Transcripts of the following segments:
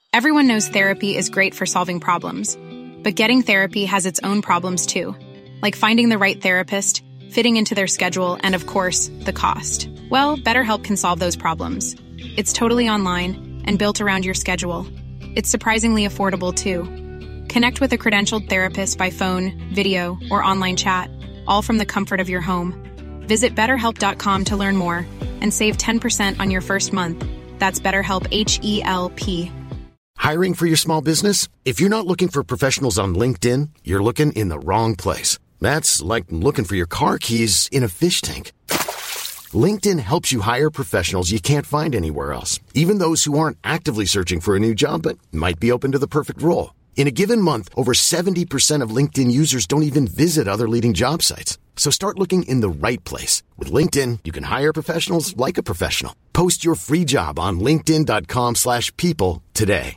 Everyone knows therapy is great for solving problems, but getting therapy has its own problems too, like finding the right therapist, fitting into their schedule, and of course, the cost. Well, BetterHelp can solve those problems. It's totally online and built around your schedule. It's surprisingly affordable too. Connect with a credentialed therapist by phone, video, or online chat, all from the comfort of your home. Visit BetterHelp.com to learn more and save 10% on your first month. That's BetterHelp, H-E-L-P. Hiring for your small business? If you're not looking for professionals on LinkedIn, you're looking in the wrong place. That's like looking for your car keys in a fish tank. LinkedIn helps you hire professionals you can't find anywhere else, even those who aren't actively searching for a new job but might be open to the perfect role. In a given month, over 70% of LinkedIn users don't even visit other leading job sites. So start looking in the right place. With LinkedIn, you can hire professionals like a professional. Post your free job on linkedin.com/people today.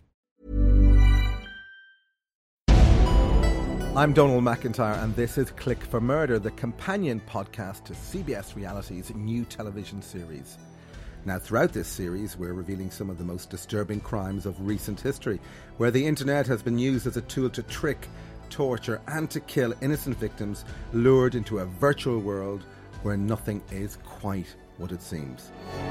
I'm Donald McIntyre, and this is Click for Murder, the companion podcast to CBS Reality's new television series. Now, throughout this series, we're revealing some of the most disturbing crimes of recent history, where the internet has been used as a tool to trick, torture, and to kill innocent victims lured into a virtual world where nothing is quite what it seems.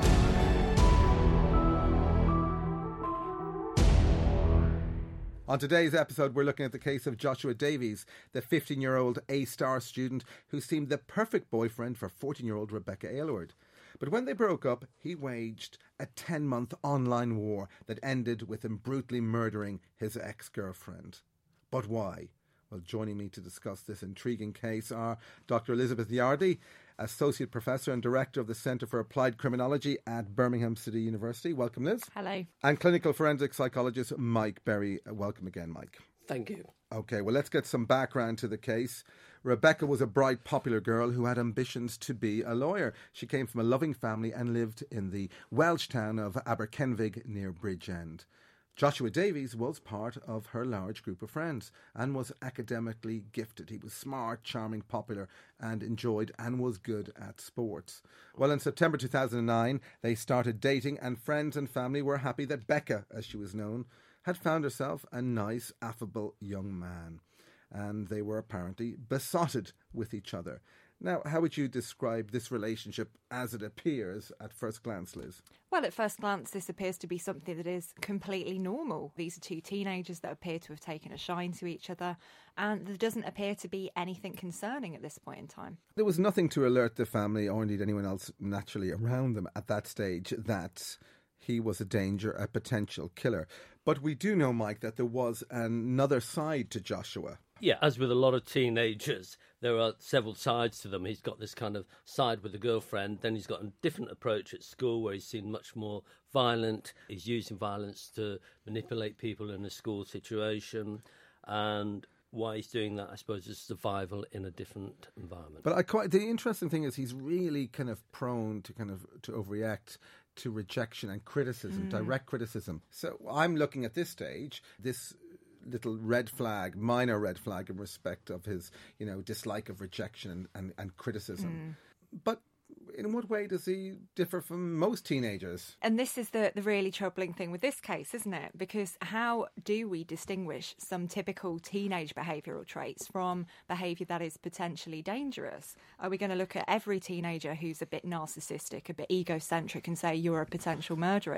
On today's episode, we're looking at the case of Joshua Davies, the 15-year-old A-star student who seemed the perfect boyfriend for 14-year-old Rebecca Aylward. But when they broke up, he waged a 10-month online war that ended with him brutally murdering his ex-girlfriend. But why? Well, joining me to discuss this intriguing case are Dr. Elizabeth Yardy, Associate Professor and Director of the Centre for Applied Criminology at Birmingham City University. Welcome, Liz. Hello. And Clinical Forensic Psychologist Mike Berry. Welcome again, Mike. Thank you. Okay, well, let's get some background to the case. Rebecca was a bright, popular girl who had ambitions to be a lawyer. She came from a loving family and lived in the Welsh town of Aberkenfig near Bridgend. Joshua Davies was part of her large group of friends and was academically gifted. He was smart, charming, popular, and enjoyed and was good at sports. Well, in September 2009, they started dating, and friends and family were happy that Becca, as she was known, had found herself a nice, affable young man. And they were apparently besotted with each other. Now, how would you describe this relationship as it appears at first glance, Liz? Well, at first glance, this appears to be something that is completely normal. These are two teenagers that appear to have taken a shine to each other, and there doesn't appear to be anything concerning at this point in time. There was nothing to alert the family, or indeed anyone else naturally around them at that stage, that he was a danger, a potential killer. But we do know, Mike, that there was another side to Joshua. Yeah, as with a lot of teenagers, there are several sides to them. He's got this kind of side with a girlfriend, then he's got a different approach at school where he's seen much more violent. He's using violence to manipulate people in a school situation, and why he's doing that, I suppose, is survival in a different environment. But the interesting thing is he's really kind of prone to overreact to rejection and criticism, direct criticism. So I'm looking at this stage, this little red flag, minor red flag in respect of his, dislike of rejection and criticism. But in what way does he differ from most teenagers? And this is the really troubling thing with this case, isn't it? Because how do we distinguish some typical teenage behavioural traits from behaviour that is potentially dangerous? Are we going to look at every teenager who's a bit narcissistic, a bit egocentric, and say you're a potential murderer?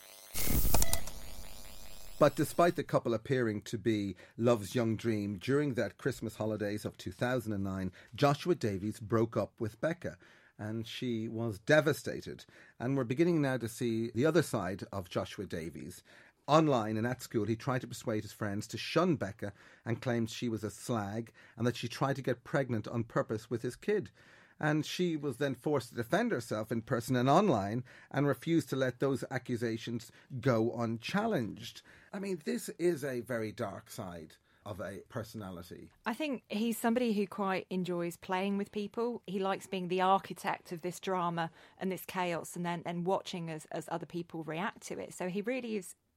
But despite the couple appearing to be love's young dream, during that Christmas holidays of 2009, Joshua Davies broke up with Becca, and she was devastated. And we're beginning now to see the other side of Joshua Davies. Online and at school, he tried to persuade his friends to shun Becca and claimed she was a slag and that she tried to get pregnant on purpose with his kid. And she was then forced to defend herself in person and online and refused to let those accusations go unchallenged. I mean, this is a very dark side of a personality. I think he's somebody who quite enjoys playing with people. He likes being the architect of this drama and this chaos and then watching as other people react to it. So he really is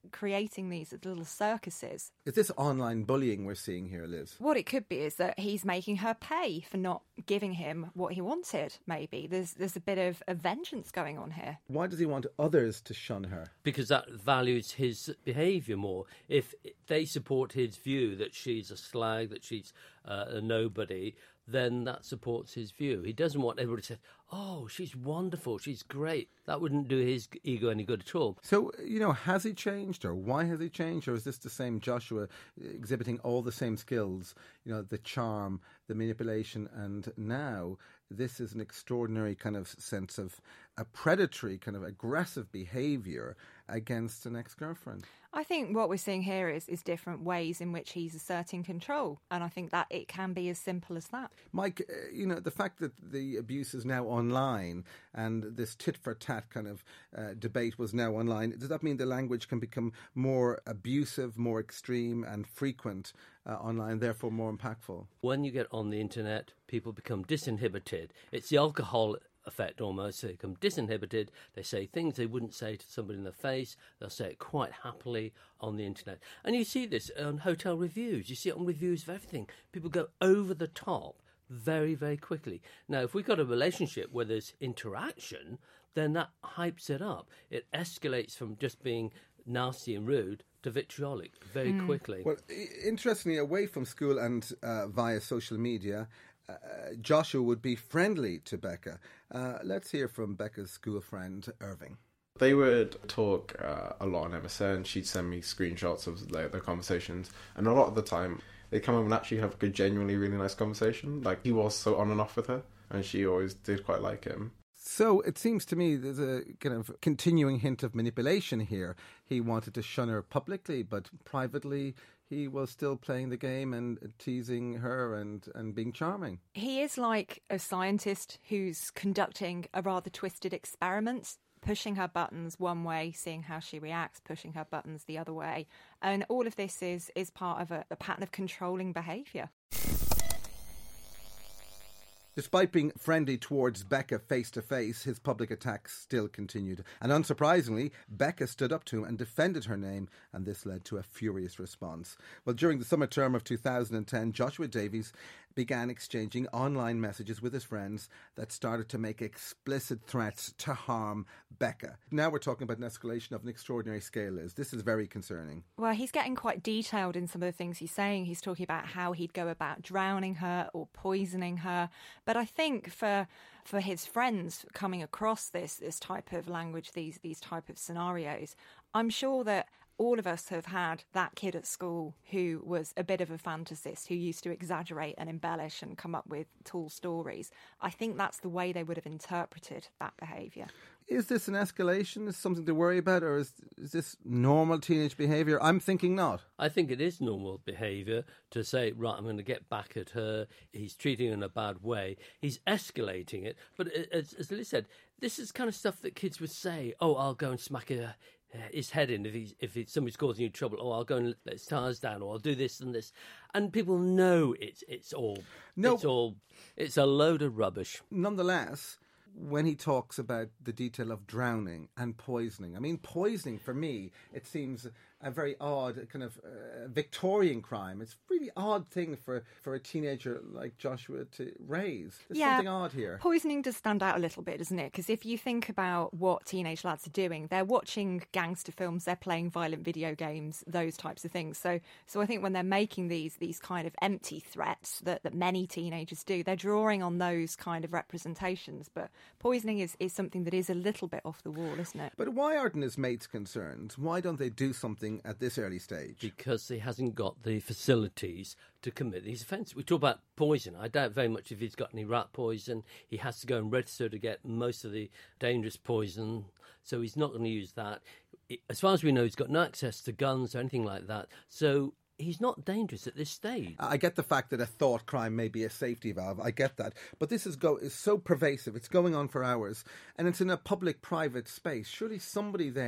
creating these little circuses. Is this online bullying we're seeing here, Liz? What it could be is that he's making her pay for not giving him what he wanted, maybe. There's a bit of vengeance going on here. Why does he want others to shun her? Because that values his behaviour more. If they support his view that she's a slag, that she's a nobody, then that supports his view. He doesn't want everybody to say, oh, she's wonderful, she's great. That wouldn't do his ego any good at all. So, has he changed, or why has he changed, or is this the same Joshua exhibiting all the same skills, the charm, the manipulation, and now this is an extraordinary kind of sense of a predatory, kind of aggressive behaviour against an ex-girlfriend? I think what we're seeing here is different ways in which he's asserting control, and I think that it can be as simple as that. Mike, the fact that the abuse is now online and this tit-for-tat kind of debate was now online, does that mean the language can become more abusive, more extreme and frequent online, therefore more impactful? When you get on the internet, people become disinhibited. It's the alcohol effect almost. They become disinhibited. They say things they wouldn't say to somebody in the face. They'll say it quite happily on the internet. And you see this on hotel reviews. You see it on reviews of everything. People go over the top very, very quickly. Now, if we've got a relationship where there's interaction, then that hypes it up. It escalates from just being nasty and rude to vitriolic very quickly. Well, interestingly, away from school and via social media, Joshua would be friendly to Becca. Let's hear from Becca's school friend, Irving. They would talk a lot on MSN. She'd send me screenshots of their conversations. And a lot of the time, they come up and actually have a genuinely really nice conversation. Like, he was so on and off with her, and she always did quite like him. So it seems to me there's a kind of continuing hint of manipulation here. He wanted to shun her publicly, but privately he was still playing the game and teasing her and being charming. He is like a scientist who's conducting a rather twisted experiment, pushing her buttons one way, seeing how she reacts, pushing her buttons the other way. And all of this is part of a pattern of controlling behaviour. Despite being friendly towards Becca face-to-face, his public attacks still continued. And unsurprisingly, Becca stood up to him and defended her name, and this led to a furious response. Well, during the summer term of 2010, Joshua Davies began exchanging online messages with his friends that started to make explicit threats to harm Becca. Now we're talking about an escalation of an extraordinary scale, Liz. This is very concerning. Well, he's getting quite detailed in some of the things he's saying. He's talking about how he'd go about drowning her or poisoning her. But I think for his friends coming across this type of language, these type of scenarios, I'm sure that all of us have had that kid at school who was a bit of a fantasist, who used to exaggerate and embellish and come up with tall stories. I think that's the way they would have interpreted that behaviour. Is this an escalation? Is something to worry about, or is this normal teenage behaviour? I'm thinking not. I think it is normal behaviour to say, right, I'm going to get back at her. He's treating her in a bad way. He's escalating it. But as Liz said, this is kind of stuff that kids would say, oh, I'll go and smack his head in if somebody's causing you trouble. Oh, I'll go and let his tires down, or I'll do this and this. And people know it's a load of rubbish. Nonetheless, when he talks about the detail of drowning and poisoning, I mean, poisoning for me, it seems a very odd kind of Victorian crime. It's a really odd thing for a teenager like Joshua to raise. There's something odd here. Poisoning does stand out a little bit, doesn't it? Because if you think about what teenage lads are doing, they're watching gangster films, they're playing violent video games, those types of things. So I think when they're making these kind of empty threats that many teenagers do, they're drawing on those kind of representations. But poisoning is something that is a little bit off the wall, isn't it? But why aren't his mates concerned? Why don't they do something at this early stage? Because he hasn't got the facilities to commit these offences. We talk about poison. I doubt very much if he's got any rat poison. He has to go and register to get most of the dangerous poison, so he's not going to use that. As far as we know, he's got no access to guns or anything like that, so he's not dangerous at this stage. I get the fact that a thought crime may be a safety valve. I get that. But this is so pervasive. It's going on for hours. And it's in a public-private space. Surely somebody there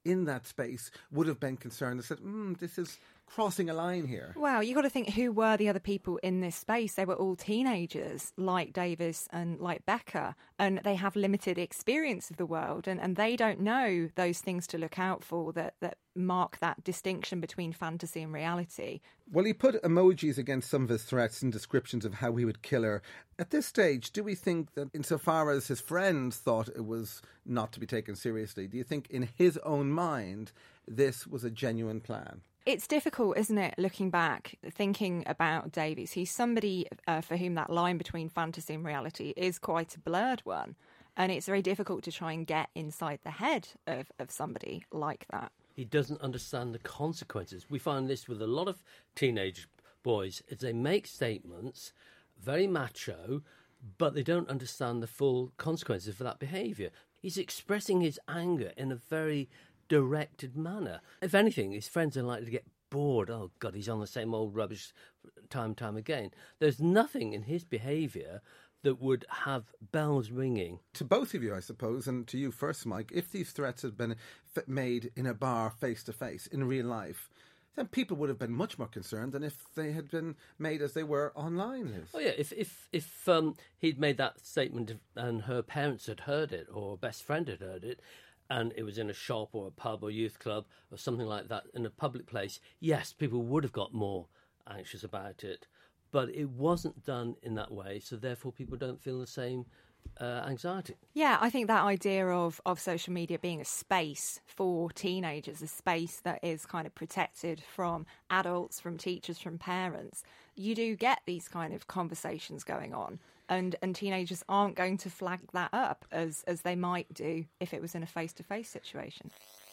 in that space would have been concerned and said, this is crossing a line here. Well, you got to think, who were the other people in this space? They were all teenagers like Davis and like Becca, and they have limited experience of the world, and they don't know those things to look out for that mark that distinction between fantasy and reality. Well, he put emojis against some of his threats and descriptions of how he would kill her. At this stage, do we think that insofar as his friends thought it was not to be taken seriously, do you think in his own mind this was a genuine plan? It's difficult, isn't it, looking back, thinking about Davies. He's somebody for whom that line between fantasy and reality is quite a blurred one. And it's very difficult to try and get inside the head of somebody like that. He doesn't understand the consequences. We find this with a lot of teenage boys, is they make statements, very macho, but they don't understand the full consequences for that behaviour. He's expressing his anger in a very directed manner. If anything, his friends are likely to get bored. Oh, God, he's on the same old rubbish time again. There's nothing in his behaviour that would have bells ringing. To both of you, I suppose, and to you first, Mike, if these threats had been made in a bar face-to-face, in real life, then people would have been much more concerned than if they had been made as they were online, Liz. Oh, yeah, if he'd made that statement and her parents had heard it, or a best friend had heard it, and it was in a shop or a pub or youth club or something like that in a public place, yes, people would have got more anxious about it. But it wasn't done in that way, so therefore people don't feel the same anxiety. Yeah, I think that idea of social media being a space for teenagers, a space that is kind of protected from adults, from teachers, from parents, you do get these kind of conversations going on. And teenagers aren't going to flag that up as they might do if it was in a face-to-face situation.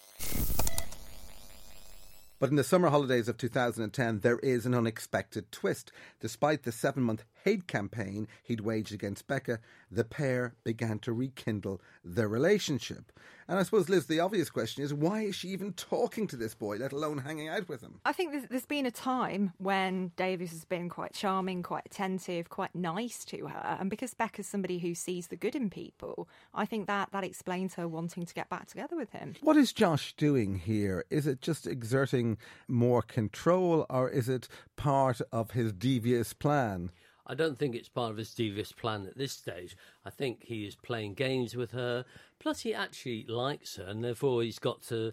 But in the summer holidays of 2010, there is an unexpected twist. Despite the 7-month hate campaign he'd waged against Becca, the pair began to rekindle their relationship. And I suppose, Liz, the obvious question is, why is she even talking to this boy, let alone hanging out with him? I think there's been a time when Davies has been quite charming, quite attentive, quite nice to her. And because Becca's somebody who sees the good in people, I think that explains her wanting to get back together with him. What is Josh doing here? Is it just exerting more control, or is it part of his devious plan? I don't think it's part of his devious plan at this stage. I think he is playing games with her. Plus, he actually likes her, and therefore he's got to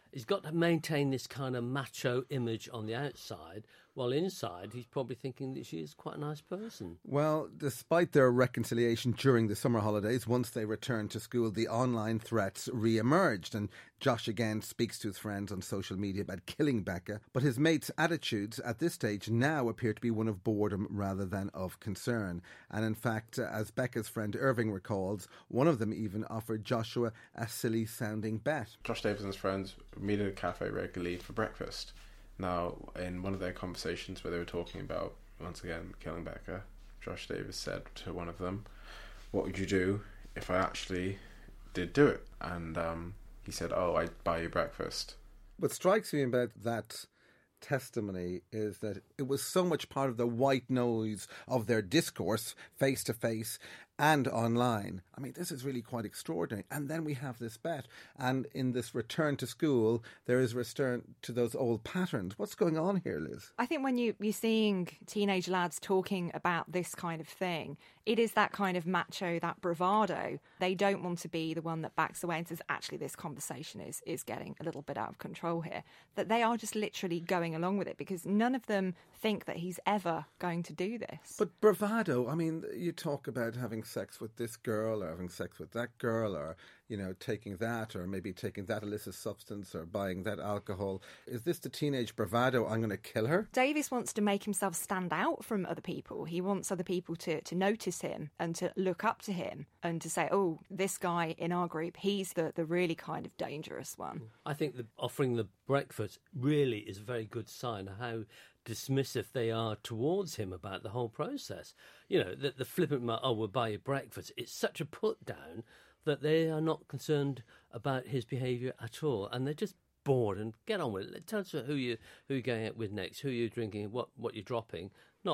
maintain this kind of macho image on the outside, while inside he's probably thinking that she is quite a nice person. Well, despite their reconciliation during the summer holidays, once they returned to school, the online threats re-emerged, and Josh again speaks to his friends on social media about killing Becca, but his mates' attitudes at this stage now appear to be one of boredom rather than of concern. And in fact, as Becca's friend Irving recalls, one of them even offered Joshua a silly-sounding bet. Josh Davis and his friends meet at a cafe regularly for breakfast. Now, in one of their conversations where they were talking about, once again, killing Becca, Josh Davis said to one of them, "What would you do if I actually did do it?" And he said, "Oh, I'd buy you breakfast." What strikes me about that testimony is that it was so much part of the white noise of their discourse, face-to-face and online. I mean, this is really quite extraordinary. And then we have this bet. And in this return to school, there is a return to those old patterns. What's going on here, Liz? I think when you're seeing teenage lads talking about this kind of thing, it is that kind of macho, that bravado. They don't want to be the one that backs away and says, actually, this conversation is getting a little bit out of control here. That they are just literally going along with it because none of them think that he's ever going to do this. But bravado, I mean, you talk about having sex with this girl or having sex with that girl or, you know, taking that or maybe taking that illicit substance or buying that alcohol. Is this the teenage bravado, I'm going to kill her? Davies wants to make himself stand out from other people. He wants other people to notice him and to look up to him and to say, oh, this guy in our group, he's the really kind of dangerous one. I think offering the breakfast really is a very good sign of how dismissive they are towards him about the whole process. You know, the flippant, oh, we'll buy you breakfast. It's such a put down that they are not concerned about his behaviour at all, and they're just bored and get on with it. Tell us who you're going out with next, who you're drinking, what you're dropping, not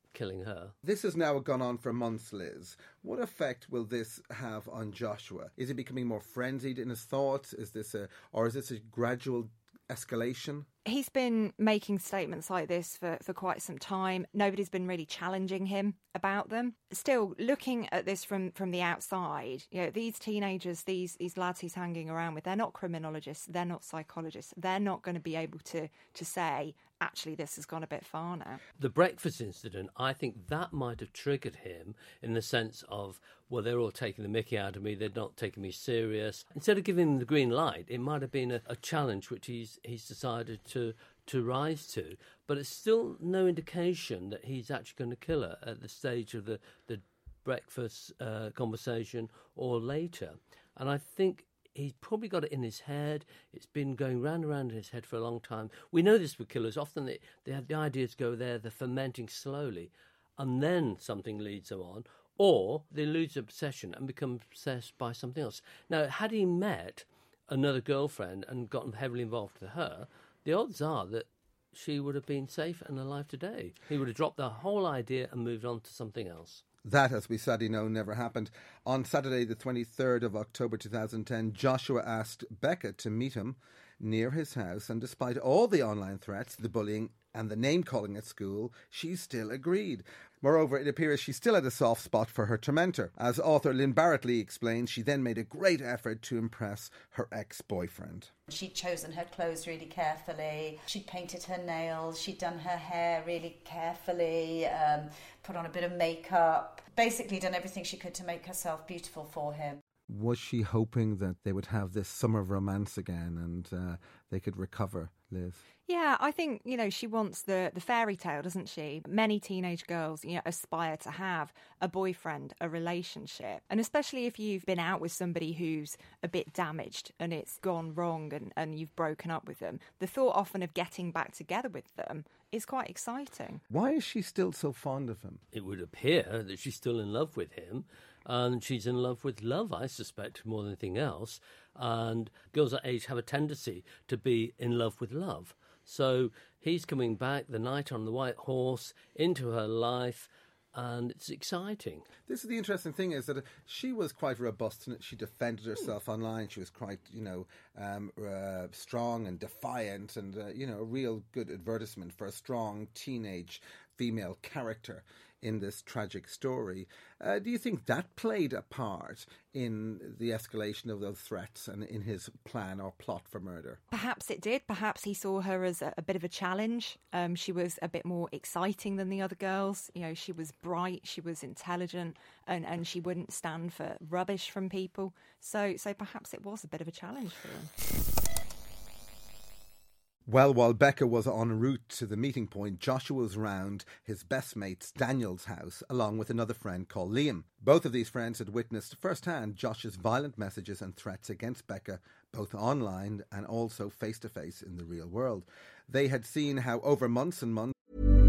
killing her. This has now gone on for months, Liz. What effect will this have on Joshua? Is he becoming more frenzied in his thoughts? Is this a gradual escalation? He's been making statements like this for quite some time. Nobody's been really challenging him about them. Still, looking at this from the outside, these teenagers, these lads he's hanging around with, they're not criminologists, they're not psychologists. They're not going to be able to say, actually, this has gone a bit far now. The breakfast incident, I think that might have triggered him in the sense of, well, they're all taking the mickey out of me, they're not taking me serious. Instead of giving him the green light, it might have been a challenge which he's decided to rise to. But it's still no indication that he's actually going to kill her at the stage of the breakfast conversation or later. And I think he's probably got it in his head. It's been going round and round in his head for a long time. We know this with killers. Often they have the ideas go there, they're fermenting slowly, and then something leads them on, or they lose obsession and become obsessed by something else. Now, had he met another girlfriend and gotten heavily involved with her, the odds are that she would have been safe and alive today. He would have dropped the whole idea and moved on to something else. That, as we sadly know, never happened. On Saturday, the 23rd of October 2010, Joshua asked Becca to meet him near his house, and despite all the online threats, the bullying and the name-calling at school, she still agreed. Moreover, it appears she still had a soft spot for her tormentor. As author Lynn Barrett-Lee explains, she then made a great effort to impress her ex-boyfriend. She'd chosen her clothes really carefully, she'd painted her nails, she'd done her hair really carefully, put on a bit of makeup, basically done everything she could to make herself beautiful for him. Was she hoping that they would have this summer of romance again and they could recover, Liz? Yeah, I think, she wants the fairy tale, doesn't she? Many teenage girls, aspire to have a boyfriend, a relationship. And especially if you've been out with somebody who's a bit damaged and it's gone wrong and you've broken up with them, the thought often of getting back together with them is quite exciting. Why is she still so fond of him? It would appear that she's still in love with him. And she's in love with love, I suspect, more than anything else. And girls that age have a tendency to be in love with love. So he's coming back, the knight on the white horse, into her life, and it's exciting. This is the interesting thing, is that she was quite robust and she defended herself online. She was quite, strong and defiant and, a real good advertisement for a strong teenage female character in this tragic story. Do you think that played a part in the escalation of those threats and in his plan or plot for murder? Perhaps it did. Perhaps he saw her as a bit of a challenge. She was a bit more exciting than the other girls. She was bright, she was intelligent, and she wouldn't stand for rubbish from people. So perhaps it was a bit of a challenge for him. Well, while Becca was en route to the meeting point, Joshua was round his best mate's Daniel's house, along with another friend called Liam. Both of these friends had witnessed firsthand Josh's violent messages and threats against Becca, both online and also face-to-face in the real world. They had seen how over months and months...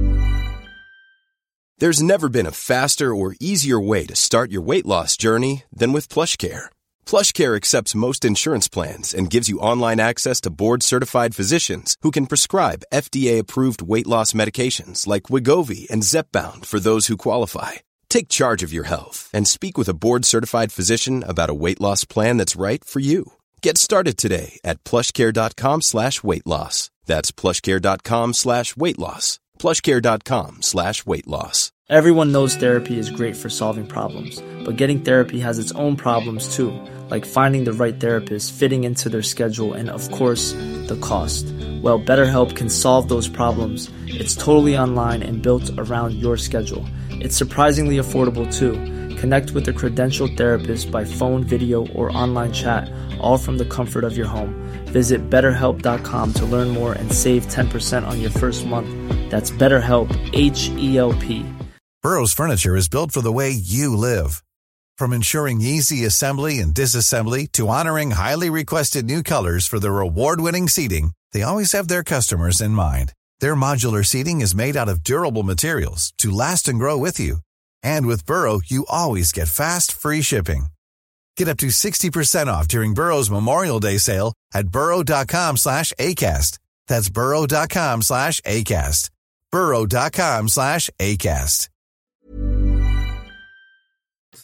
There's never been a faster or easier way to start your weight loss journey than with PlushCare. PlushCare accepts most insurance plans and gives you online access to board-certified physicians who can prescribe FDA-approved weight loss medications like Wegovy and Zepbound for those who qualify. Take charge of your health and speak with a board-certified physician about a weight loss plan that's right for you. Get started today at plushcare.com/weight loss. That's plushcare.com/weight loss. plushcare.com/weight loss. Everyone knows therapy is great for solving problems, but getting therapy has its own problems too, like finding the right therapist, fitting into their schedule, and of course, the cost. Well, BetterHelp can solve those problems. It's totally online and built around your schedule. It's surprisingly affordable too. Connect with a credentialed therapist by phone, video, or online chat, all from the comfort of your home. Visit BetterHelp.com to learn more and save 10% on your first month. That's BetterHelp, H-E-L-P. Burrow's furniture is built for the way you live. From ensuring easy assembly and disassembly to honoring highly requested new colors for their award-winning seating, they always have their customers in mind. Their modular seating is made out of durable materials to last and grow with you. And with Burrow, you always get fast, free shipping. Get up to 60% off during Burrow's Memorial Day sale at burrow.com/ACAST. That's burrow.com/ACAST. burrow.com/ACAST.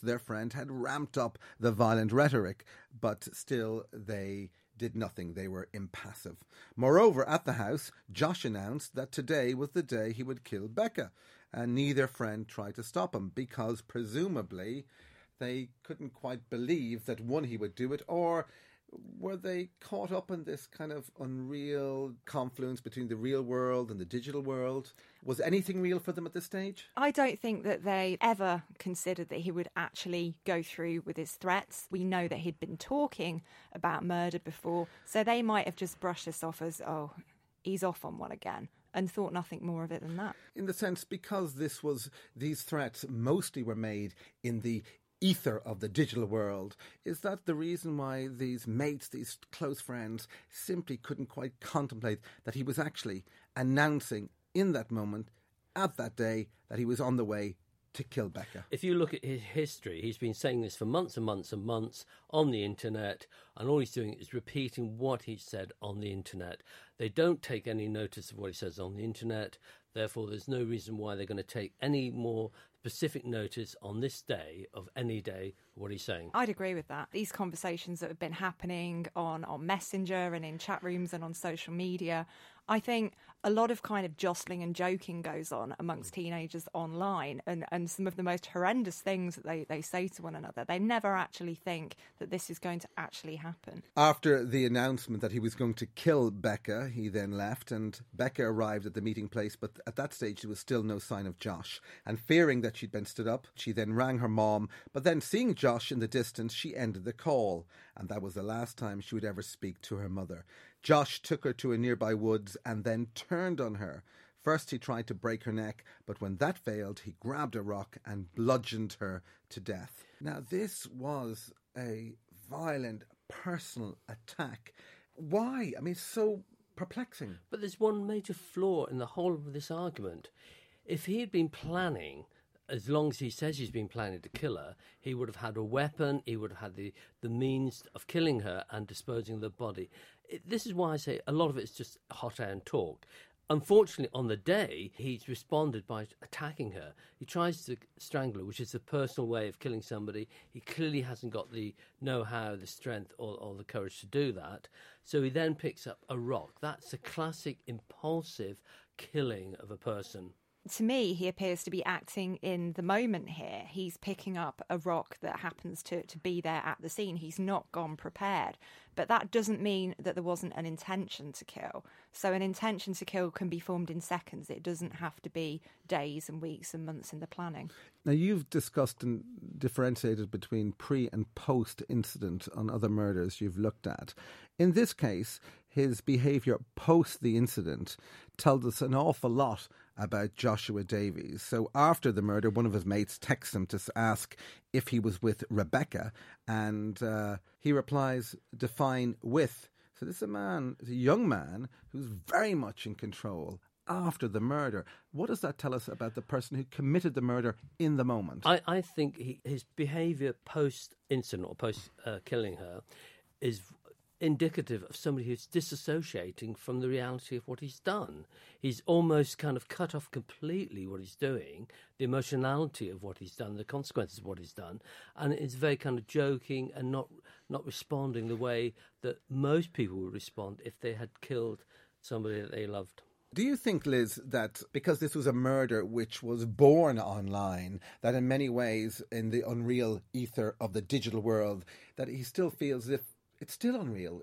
their friend had ramped up the violent rhetoric, but still they did nothing. They were impassive. Moreover, at the house, Josh announced that today was the day he would kill Becca, and neither friend tried to stop him because presumably they couldn't quite believe that, one, he would do it, or were they caught up in this kind of unreal confluence between the real world and the digital world? Was anything real for them at this stage? I don't think that they ever considered that he would actually go through with his threats. We know that he'd been talking about murder before, so they might have just brushed this off as, oh, he's off on one again, and thought nothing more of it than that. In the sense, because these threats mostly were made in the ether of the digital world, is that the reason why these mates, these close friends, simply couldn't quite contemplate that he was actually announcing in that moment, at that day, that he was on the way to kill Becca? If you look at his history, he's been saying this for months and months and months on the internet, and all he's doing is repeating what he said on the internet. They don't take any notice of what he says on the internet. Therefore, there's no reason why they're going to take any more specific notice on this day of any day what he's saying. I'd agree with that. These conversations that have been happening on Messenger and in chat rooms and on social media, I think a lot of kind of jostling and joking goes on amongst teenagers online, and some of the most horrendous things that they say to one another. They never actually think that this is going to actually happen. After the announcement that he was going to kill Becca, he then left, and Becca arrived at the meeting place, but at that stage there was still no sign of Josh. And fearing that she'd been stood up, she then rang her mom, but then seeing Josh in the distance, she ended the call, and that was the last time she would ever speak to her mother. Josh took her to a nearby woods and then turned on her. First he tried to break her neck, but when that failed, he grabbed a rock and bludgeoned her to death. Now, this was a violent, personal attack. Why? I mean, it's so perplexing. But there's one major flaw in the whole of this argument. If he had been planning, as long as he says he's been planning to kill her, he would have had a weapon, he would have had the means of killing her and disposing of the body. This is why I say a lot of it's just hot air and talk. Unfortunately, on the day, he's responded by attacking her. He tries to strangle her, which is a personal way of killing somebody. He clearly hasn't got the know-how, the strength, or the courage to do that. So he then picks up a rock. That's a classic impulsive killing of a person. To me, he appears to be acting in the moment here. He's picking up a rock that happens to be there at the scene. He's not gone prepared. But that doesn't mean that there wasn't an intention to kill. So an intention to kill can be formed in seconds. It doesn't have to be days and weeks and months in the planning. Now, you've discussed and differentiated between pre and post incident on other murders you've looked at. In this case, his behaviour post the incident tells us an awful lot about Joshua Davies. So after the murder, one of his mates texts him to ask if he was with Rebecca, and he replies, define with. So this is a young man who's very much in control after the murder. What does that tell us about the person who committed the murder in the moment? I think his behaviour post-incident or post-killing her is indicative of somebody who's disassociating from the reality of what he's done. He's almost kind of cut off completely what he's doing, the emotionality of what he's done, the consequences of what he's done, and it's very kind of joking and not responding the way that most people would respond if they had killed somebody that they loved. Do you think, Liz, that because this was a murder which was born online, that in many ways in the unreal ether of the digital world, that he still feels as if it's still unreal?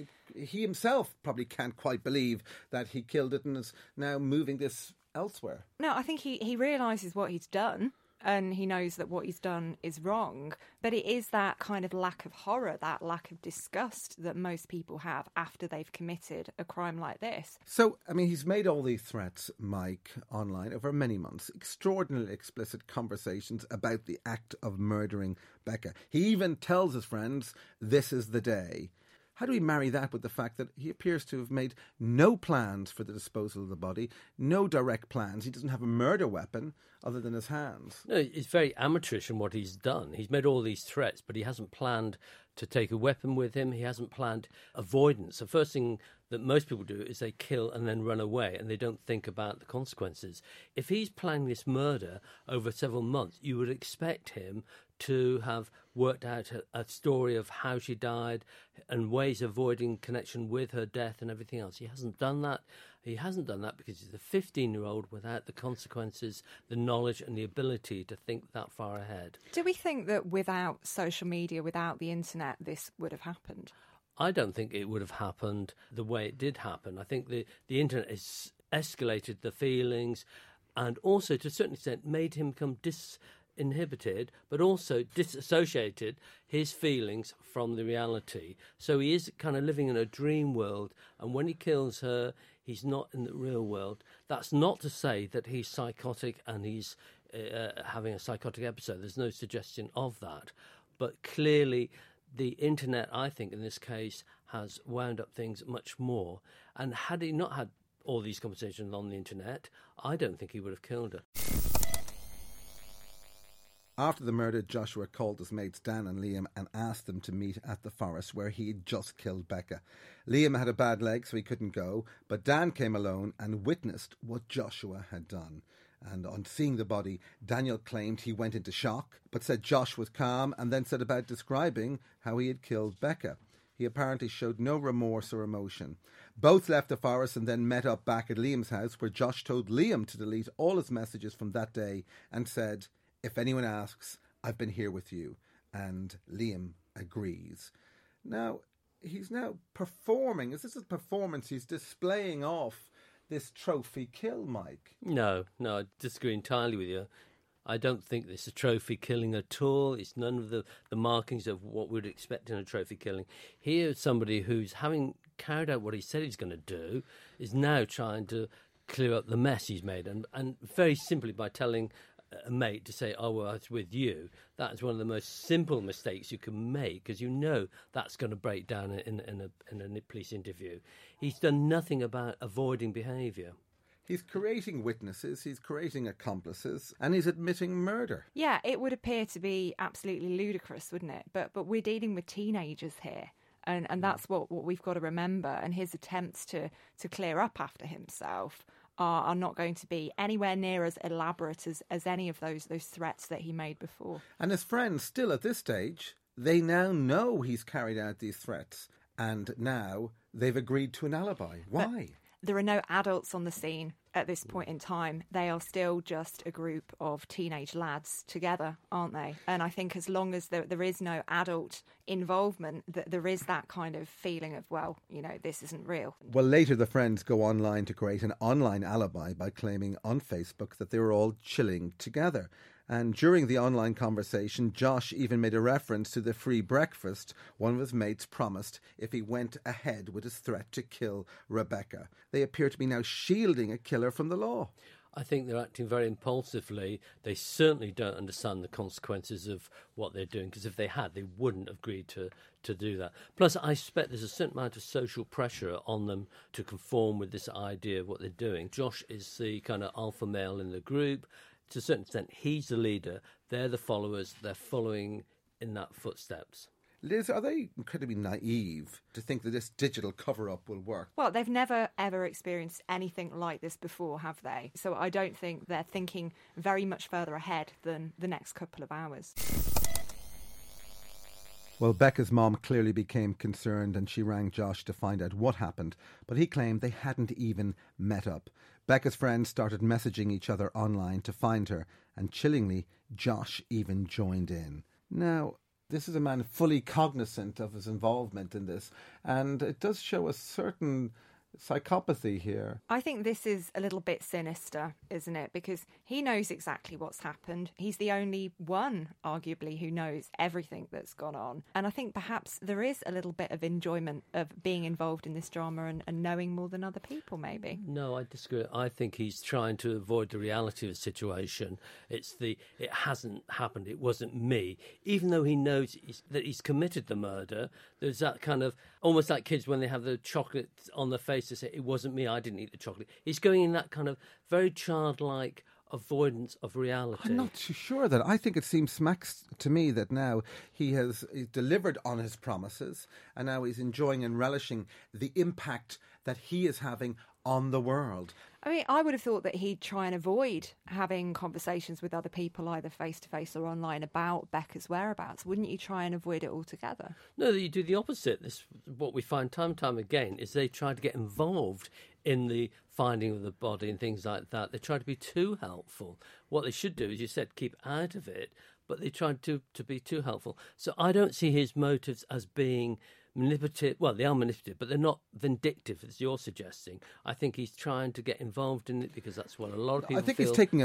He himself probably can't quite believe that he killed it and is now moving this elsewhere. No, I think he realises what he's done, and he knows that what he's done is wrong. But it is that kind of lack of horror, that lack of disgust that most people have after they've committed a crime like this. So, I mean, he's made all these threats, Mike, online over many months. Extraordinarily explicit conversations about the act of murdering Becca. He even tells his friends, this is the day. How do we marry that with the fact that he appears to have made no plans for the disposal of the body, no direct plans? He doesn't have a murder weapon other than his hands. No, it's very amateurish in what he's done. He's made all these threats, but he hasn't planned to take a weapon with him. He hasn't planned avoidance. The first thing that most people do is they kill and then run away and they don't think about the consequences. If he's planning this murder over several months, you would expect him to have worked out a story of how she died and ways of avoiding connection with her death and everything else. He hasn't done that. He hasn't done that because he's a 15-year-old without the consequences, the knowledge and the ability to think that far ahead. Do we think that without social media, without the internet, this would have happened? I don't think it would have happened the way it did happen. I think the internet has escalated the feelings and also, to a certain extent, made him become disinhibited, but also disassociated his feelings from the reality. So he is kind of living in a dream world, and when he kills her, he's not in the real world. That's not to say that he's psychotic and he's having a psychotic episode. There's no suggestion of that. But clearly, the internet, I think, in this case, has wound up things much more. And had he not had all these conversations on the internet, I don't think he would have killed her. After the murder, Joshua called his mates Dan and Liam and asked them to meet at the forest where he had just killed Becca. Liam had a bad leg, so he couldn't go, but Dan came alone and witnessed what Joshua had done. And on seeing the body, Daniel claimed he went into shock, but said Josh was calm and then set about describing how he had killed Becca. He apparently showed no remorse or emotion. Both left the forest and then met up back at Liam's house, where Josh told Liam to delete all his messages from that day and said, "If anyone asks, I've been here with you." And Liam agrees. Now, he's now performing. Is this a performance? He's displaying off this trophy kill, Mike? No, I disagree entirely with you. I don't think this is a trophy killing at all. It's none of the markings of what we'd expect in a trophy killing. Here, somebody who's having carried out what he said he's going to do is now trying to clear up the mess he's made. And very simply by telling a mate to say, "Oh, well, I was with you," that is one of the most simple mistakes you can make, because you know that's going to break down in a police interview. He's done nothing about avoiding behaviour. He's creating witnesses, he's creating accomplices, and he's admitting murder. Yeah, it would appear to be absolutely ludicrous, wouldn't it? But we're dealing with teenagers here, and that's what we've got to remember. And his attempts to clear up after himself are not going to be anywhere near as elaborate as any of those threats that he made before. And his friends, still at this stage, they now know he's carried out these threats, and now they've agreed to an alibi. Why? There are no adults on the scene at this point in time. They are still just a group of teenage lads together, aren't they? And I think as long as there is no adult involvement, there is that kind of feeling of, well, this isn't real. Well, later the friends go online to create an online alibi by claiming on Facebook that they were all chilling together. And during the online conversation, Josh even made a reference to the free breakfast one of his mates promised if he went ahead with his threat to kill Rebecca. They appear to be now shielding a killer from the law. I think they're acting very impulsively. They certainly don't understand the consequences of what they're doing, because if they had, they wouldn't have agreed to do that. Plus, I suspect there's a certain amount of social pressure on them to conform with this idea of what they're doing. Josh is the kind of alpha male in the group. To a certain extent, he's the leader. They're the followers. They're following in that footsteps. Liz, are they incredibly naive to think that this digital cover-up will work? Well, they've never, ever experienced anything like this before, have they? So I don't think they're thinking very much further ahead than the next couple of hours. Well, Becca's mom clearly became concerned and she rang Josh to find out what happened, but he claimed they hadn't even met up. Becca's friends started messaging each other online to find her, and chillingly, Josh even joined in. Now, this is a man fully cognizant of his involvement in this, and it does show a certain psychopathy here. I think this is a little bit sinister, isn't it? Because he knows exactly what's happened. He's the only one, arguably, who knows everything that's gone on. And I think perhaps there is a little bit of enjoyment of being involved in this drama and knowing more than other people, maybe. No, I disagree. I think he's trying to avoid the reality of the situation. It hasn't happened. It wasn't me. Even though he knows that he's committed the murder, there's that kind of, almost like kids when they have the chocolate on their face to say, "It wasn't me, I didn't eat the chocolate." He's going in that kind of very childlike avoidance of reality. I'm not too sure that. I think it seems smacks to me that now he's delivered on his promises, and now he's enjoying and relishing the impact that he is having on the world. I mean, I would have thought that he'd try and avoid having conversations with other people, either face-to-face or online, about Becca's whereabouts. Wouldn't you try and avoid it altogether? No, you do the opposite. What we find time and time again is they try to get involved in the finding of the body and things like that. They try to be too helpful. What they should do, as you said, keep out of it, but they try to be too helpful. So I don't see his motives as being manipulative. Well, they are manipulative, but they're not vindictive, as you're suggesting. I think he's trying to get involved in it because that's what a lot of people I think feel he's taking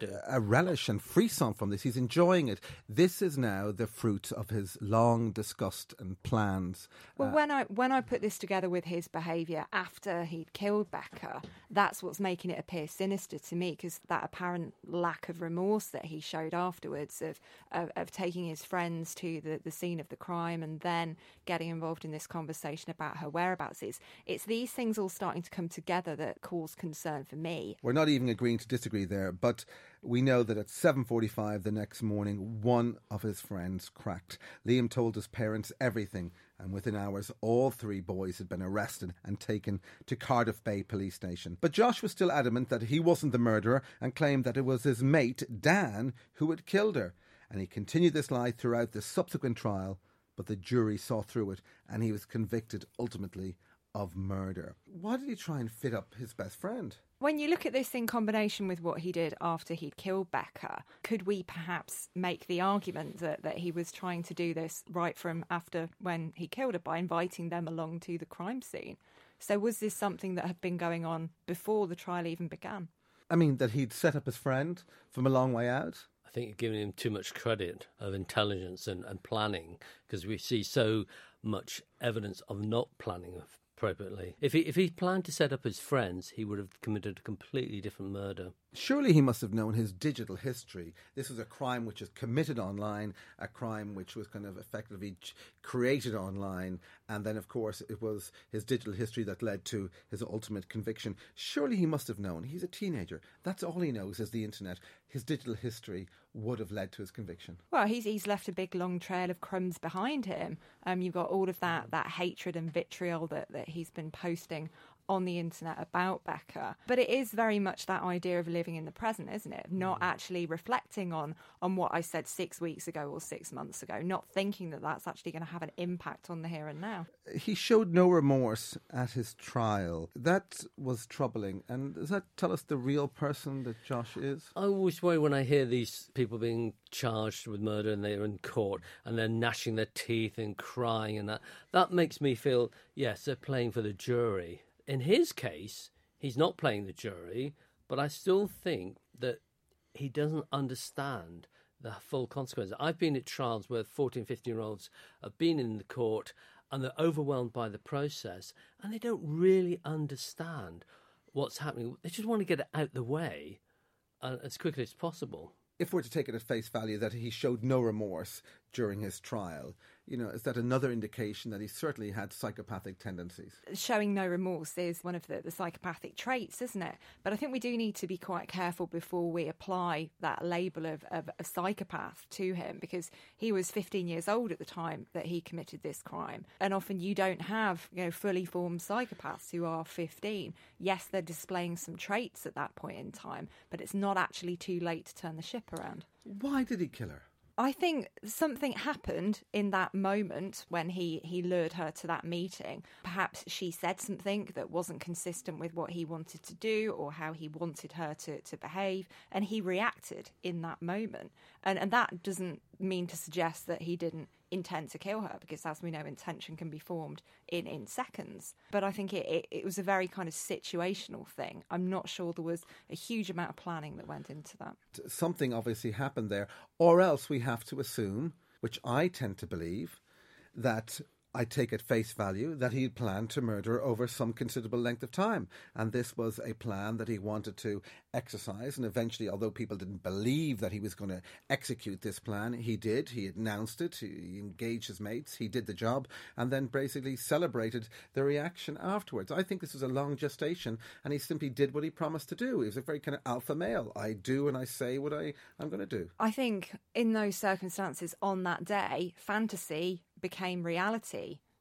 a relish and frisson from this. He's enjoying it. This is now the fruit of his long discussed and plans. Well, when I put this together with his behaviour after he'd killed Becca, that's what's making it appear sinister to me, because that apparent lack of remorse that he showed afterwards of taking his friends to the scene of the crime and then getting involved in this conversation about her whereabouts. It's these things all starting to come together that cause concern for me. We're not even agreeing to disagree there, but we know that at 7:45 the next morning, one of his friends cracked. Liam told his parents everything, and within hours, all three boys had been arrested and taken to Cardiff Bay Police Station. But Josh was still adamant that he wasn't the murderer and claimed that it was his mate, Dan, who had killed her. And he continued this lie throughout the subsequent trial, but the jury saw through it and he was convicted ultimately of murder. Why did he try and fit up his best friend? When you look at this in combination with what he did after he'd killed Becca, could we perhaps make the argument that he was trying to do this right from after when he killed her by inviting them along to the crime scene? So was this something that had been going on before the trial even began? I mean, that he'd set up his friend from a long way out? I think you're giving him too much credit of intelligence and planning, because we see so much evidence of not planning appropriately. If he planned to set up his friends, he would have committed a completely different murder. Surely he must have known his digital history. This was a crime which was committed online, a crime which was kind of effectively created online, and then, of course, it was his digital history that led to his ultimate conviction. Surely he must have known. He's a teenager. That's all he knows is the internet. His digital history would have led to his conviction. Well, he's left a big, long trail of crumbs behind him. You've got all of that hatred and vitriol that he's been posting on the internet about Becca. But it is very much that idea of living in the present, isn't it? Not actually reflecting on what I said 6 weeks ago or 6 months ago, not thinking that that's actually going to have an impact on the here and now. He showed no remorse at his trial. That was troubling. And does that tell us the real person that Josh is? I always worry when I hear these people being charged with murder and they're in court and they're gnashing their teeth and crying, and that makes me feel, yes, they're playing for the jury. In his case, he's not playing the jury, but I still think that he doesn't understand the full consequences. I've been at trials where 14, 15-year-olds have been in the court and they're overwhelmed by the process and they don't really understand what's happening. They just want to get it out the way as quickly as possible. If we're to take it at face value that he showed no remorse during his trial, is that another indication that he certainly had psychopathic tendencies? Showing no remorse is one of the psychopathic traits, isn't it? But I think we do need to be quite careful before we apply that label of a psychopath to him, because he was 15 years old at the time that he committed this crime. And often you don't have fully formed psychopaths who are 15. Yes, they're displaying some traits at that point in time, but it's not actually too late to turn the ship around. Why did he kill her? I think something happened in that moment when he lured her to that meeting. Perhaps she said something that wasn't consistent with what he wanted to do or how he wanted her to behave, and he reacted in that moment. And that doesn't mean to suggest that he didn't intend to kill her, because as we know, intention can be formed in seconds. But I think it was a very kind of situational thing. I'm not sure there was a huge amount of planning that went into that. Something obviously happened there, or else we have to assume, which I tend to believe, that I take at face value that he planned to murder her over some considerable length of time. And this was a plan that he wanted to exercise. And eventually, although people didn't believe that he was going to execute this plan, he did. He announced it. He engaged his mates. He did the job and then basically celebrated the reaction afterwards. I think this was a long gestation, and he simply did what he promised to do. He was a very kind of alpha male. I do and I say what I'm going to do. I think in those circumstances on that day, fantasy became reality,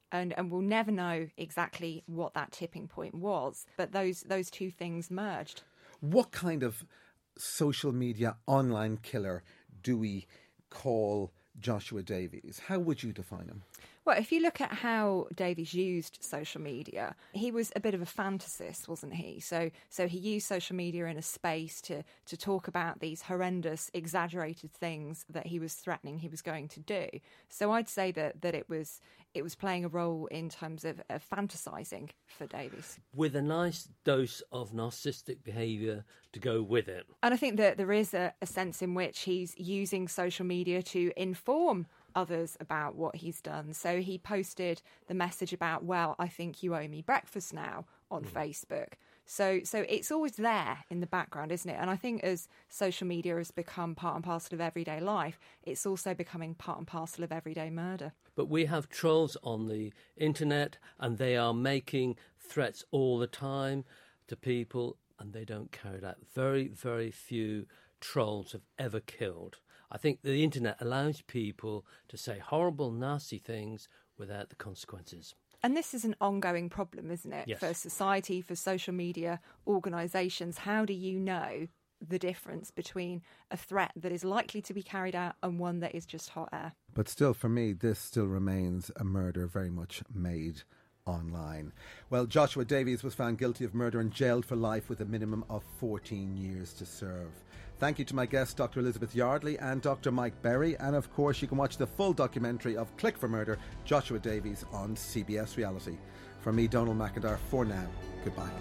And we'll never know exactly what that tipping point was, but those two things merged. What kind of social media online killer do we call Joshua Davies? How would you define him? Well, if you look at how Davies used social media, he was a bit of a fantasist, wasn't he? So he used social media in a space to talk about these horrendous, exaggerated things that he was threatening he was going to do. So I'd say that it was playing a role in terms of fantasising for Davies. With a nice dose of narcissistic behaviour to go with it. And I think that there is a sense in which he's using social media to inform others about what he's done. So he posted the message about, well, I think you owe me breakfast now on Facebook. So it's always there in the background, isn't it? And I think as social media has become part and parcel of everyday life, it's also becoming part and parcel of everyday murder. But we have trolls on the internet, and they are making threats all the time to people, and they don't carry it out. Very, very few trolls have ever killed. I think the internet allows people to say horrible, nasty things without the consequences. And this is an ongoing problem, isn't it? Yes. For society, for social media organisations. How do you know the difference between a threat that is likely to be carried out and one that is just hot air? But still, for me, this still remains a murder very much made online. Well, Joshua Davies was found guilty of murder and jailed for life with a minimum of 14 years to serve. Thank you to my guests, Dr. Elizabeth Yardley and Dr. Mike Berry. And of course, you can watch the full documentary of Click for Murder, Joshua Davies, on CBS Reality. From me, Donald McIntyre, for now, goodbye.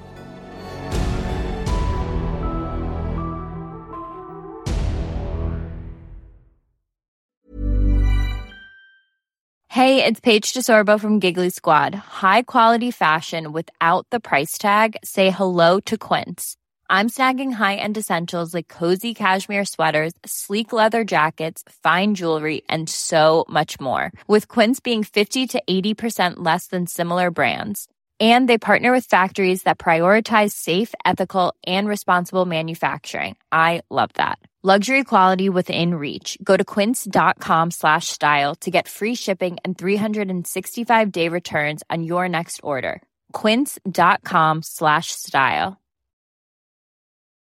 Hey, it's Paige DeSorbo from Giggly Squad. High quality fashion without the price tag. Say hello to Quince. I'm snagging high-end essentials like cozy cashmere sweaters, sleek leather jackets, fine jewelry, and so much more. With Quince being 50 to 80% less than similar brands. And they partner with factories that prioritize safe, ethical, and responsible manufacturing. I love that. Luxury quality within reach. Go to quince.com/style to get free shipping and 365-day returns on your next order. Quince.com/style.